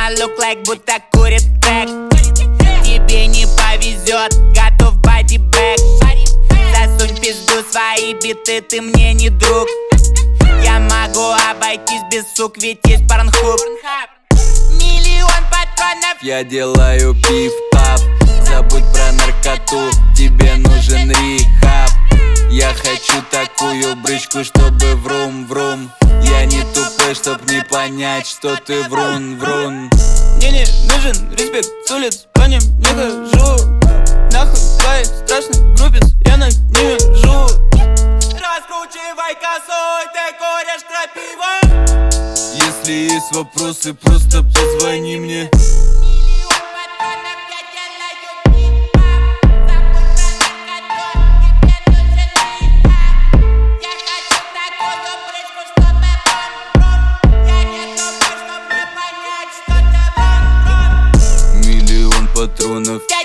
look like будто курит крэк. Тебе не повезет, готов бодибэк. Засунь пизду свои биты, ты мне не друг. Я могу обойтись без сук, ведь есть Порнхуб. Миллион патронов. Я делаю пиф-паф, забудь про наркоту, тебе нужен рехаб. Я хочу такую брычку, чтобы врум-врум. Я не тупой, чтоб не понять, что ты врун-врун. Мне не нужен респект, с улиц по ним не хожу. Нахуй твоих страшных группиц, я на ними живу. Раскручивай косой, ты куришь крапиву. Если есть вопросы, просто позвони мне. Миллион патронов.